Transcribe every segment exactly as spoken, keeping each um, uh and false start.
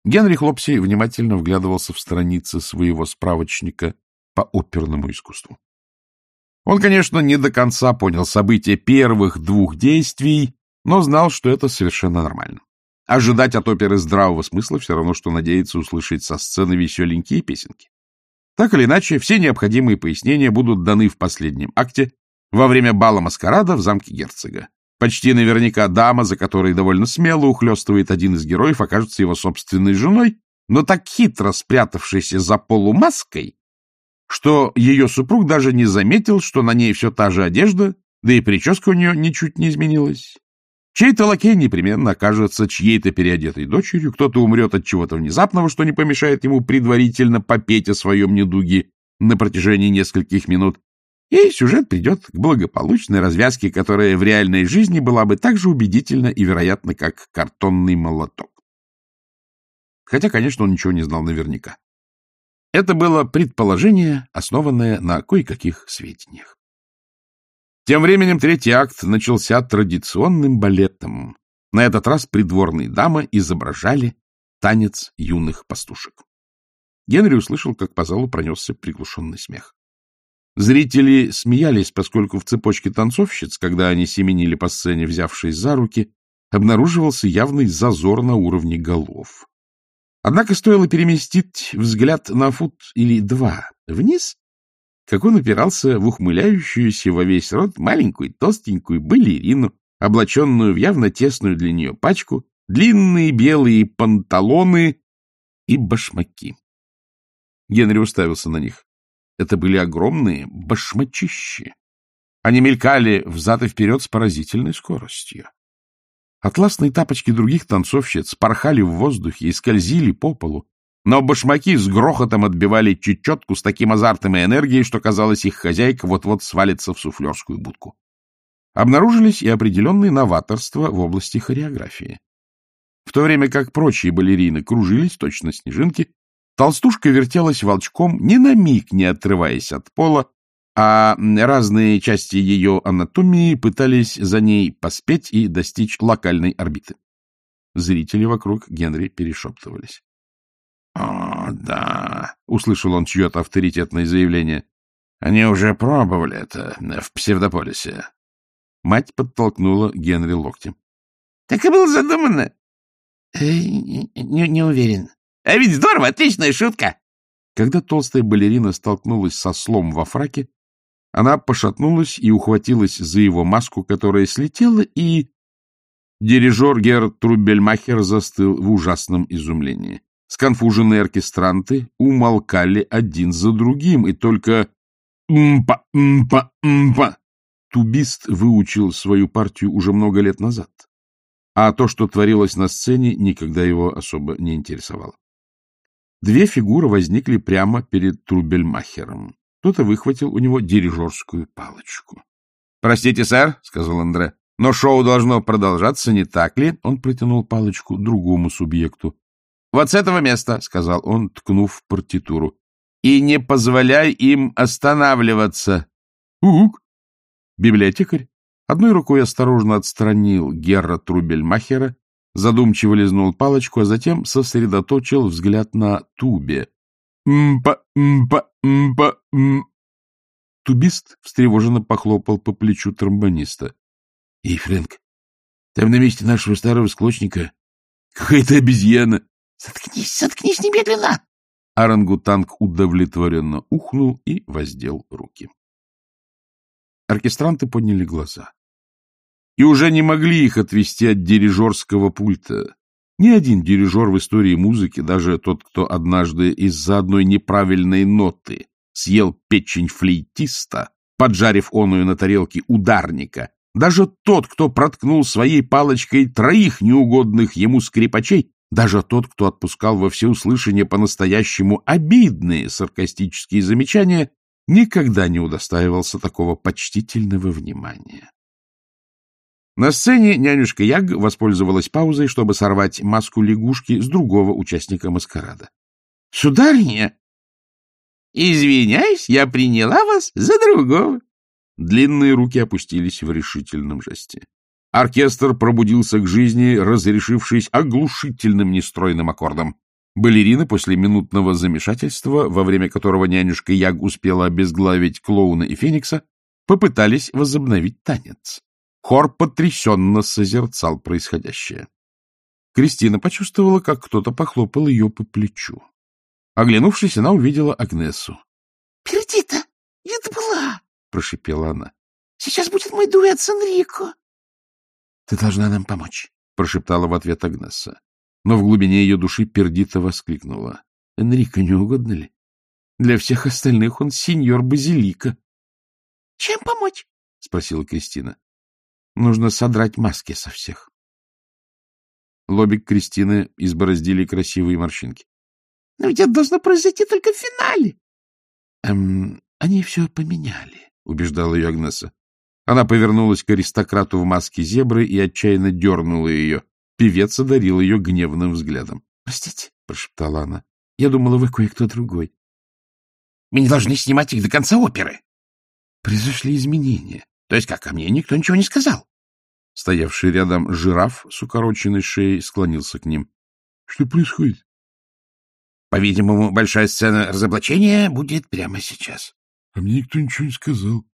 Генрих Лопси внимательно вглядывался в страницы своего справочника по оперному искусству. Он, конечно, не до конца понял события первых двух действий, но знал, что это совершенно нормально. Ожидать от оперы здравого смысла все равно, что надеяться услышать со сцены веселенькие песенки. Так или иначе, все необходимые пояснения будут даны в последнем акте во время бала маскарада в замке герцога. Почти наверняка дама, за которой довольно смело ухлёстывает один из героев, окажется его собственной женой, но так хитро спрятавшейся за полумаской, что ее супруг даже не заметил, что на ней все та же одежда, да и прическа у нее ничуть не изменилась. Чей-то лакей непременно окажется чьей-то переодетой дочерью, кто-то умрет от чего-то внезапного, что не помешает ему предварительно попеть о своем недуге на протяжении нескольких минут, и сюжет придет к благополучной развязке, которая в реальной жизни была бы так же убедительна и вероятна, как картонный молоток. Хотя, конечно, он ничего не знал наверняка. Это было предположение, основанное на кое-каких сведениях. Тем временем третий акт начался традиционным балетом. На этот раз придворные дамы изображали танец юных пастушек. Генри услышал, как по залу пронесся приглушенный смех. Зрители смеялись, поскольку в цепочке танцовщиц, когда они семенили по сцене, взявшись за руки, обнаруживался явный зазор на уровне голов. Однако стоило переместить взгляд на фут или два вниз, как он упирался в ухмыляющуюся во весь рот маленькую толстенькую балерину, облаченную в явно тесную для нее пачку, длинные белые панталоны и башмаки. Генри уставился на них. Это были огромные башмачищи. Они мелькали взад и вперед с поразительной скоростью. Атласные тапочки других танцовщиц порхали в воздухе и скользили по полу, но башмаки с грохотом отбивали чечетку с таким азартом и энергией, что, казалось, их хозяйка вот-вот свалится в суфлерскую будку. Обнаружились и определенные новаторства в области хореографии. В то время как прочие балерины кружились, точно снежинки, толстушка вертелась волчком, ни на миг не отрываясь от пола, а разные части ее анатомии пытались за ней поспеть и достичь локальной орбиты. Зрители вокруг Генри перешептывались. — О, да, — услышал он чье-то авторитетное заявление. — Они уже пробовали это в Псевдополисе. Мать подтолкнула Генри локтем. — Так и было задумано. — Не, не уверен. — А ведь здорово, отличная шутка. Когда толстая балерина столкнулась со ослом во фраке, она пошатнулась и ухватилась за его маску, которая слетела, и... Дирижер Герр Трубельмахер застыл в ужасном изумлении. Сконфуженные оркестранты умолкали один за другим, и только «мпа, мпа, мпа» тубист выучил свою партию уже много лет назад, а то, что творилось на сцене, никогда его особо не интересовало. Две фигуры возникли прямо перед Трубельмахером. Кто-то выхватил у него дирижерскую палочку. — Простите, сэр, — сказал Андре, — но шоу должно продолжаться, не так ли? Он протянул палочку другому субъекту. — Вот с этого места, — сказал он, ткнув в партитуру. — И не позволяй им останавливаться. — Ук! Библиотекарь одной рукой осторожно отстранил Герра Трубельмахера, задумчиво лизнул палочку, а затем сосредоточил взгляд на тубе. «Мпа, мпа, мпа, м». Тубист встревоженно похлопал по плечу тромбониста. — Эй, Фрэнк, там на месте нашего старого склочника какая-то обезьяна. — Заткнись, заткнись немедленно! Орангутанг удовлетворенно ухнул и воздел руки. Оркестранты подняли глаза и уже не могли их отвести от дирижерского пульта. Ни один дирижер в истории музыки, даже тот, кто однажды из-за одной неправильной ноты съел печень флейтиста, поджарив оную на тарелке ударника, даже тот, кто проткнул своей палочкой троих неугодных ему скрипачей, даже тот, кто отпускал во всеуслышание по-настоящему обидные саркастические замечания, никогда не удостаивался такого почтительного внимания. На сцене нянюшка Яг воспользовалась паузой, чтобы сорвать маску лягушки с другого участника маскарада. — Сударыня! — Извиняюсь, я приняла вас за другого. Длинные руки опустились в решительном жесте. Оркестр пробудился к жизни, разрешившись оглушительным нестройным аккордом. Балерины после минутного замешательства, во время которого нянюшка Яг успела обезглавить клоуна и Феникса, попытались возобновить танец. Хор потрясенно созерцал происходящее. Кристина почувствовала, как кто-то похлопал ее по плечу. Оглянувшись, она увидела Агнесу. — Пердита, я была! — прошипела она. — Сейчас будет мой дуэт с Энрико. — Ты должна нам помочь, — прошептала в ответ Агнеса. Но в глубине ее души Пердита воскликнула. — Энрико не угодно ли? Для всех остальных он сеньор Базилика. — Чем помочь? — спросила Кристина. — Нужно содрать маски со всех. Лобик Кристины избороздили красивые морщинки. — Но ведь это должно произойти только в финале. Эм, — Они все поменяли, — убеждала ее Агнеса. Она повернулась к аристократу в маске зебры и отчаянно дернула ее. Певец одарил ее гневным взглядом. — Простите, — прошептала она. — Я думала, вы кое-кто другой. — Мы не должны снимать их до конца оперы. — Произошли изменения. — То есть как, ко мне никто ничего не сказал? Стоявший рядом жираф с укороченной шеей склонился к ним. — Что происходит? — По-видимому, большая сцена разоблачения будет прямо сейчас. — А мне никто ничего не сказал.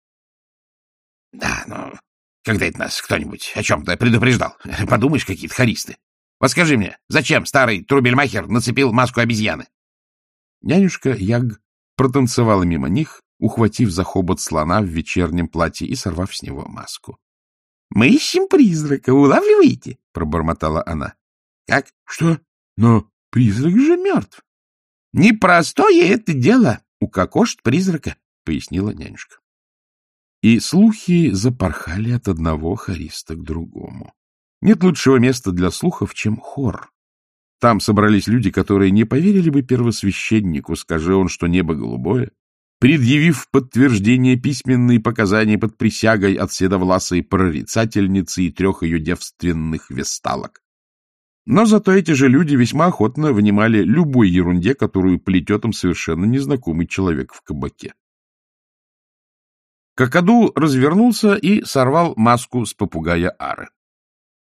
— Да, но когда это нас кто-нибудь о чем-то предупреждал? Подумаешь, какие-то хористы. Вот скажи мне, зачем старый Трубельмахер нацепил маску обезьяны? Нянюшка Яг протанцевала мимо них, ухватив за хобот слона в вечернем платье и сорвав с него маску. — Мы ищем призрака, улавливаете? — пробормотала она. — Как? — Что? Но призрак же мертв. — Непростое это дело укокошить призрака, — пояснила нянюшка. И слухи запорхали от одного хориста к другому. Нет лучшего места для слухов, чем хор. Там собрались люди, которые не поверили бы первосвященнику, скажи он, что небо голубое, предъявив в подтверждение письменные показания под присягой от седовласой прорицательницы и трех ее девственных весталок. Но зато эти же люди весьма охотно внимали любой ерунде, которую плетет им совершенно незнакомый человек в кабаке. Какаду развернулся и сорвал маску с попугая Ары.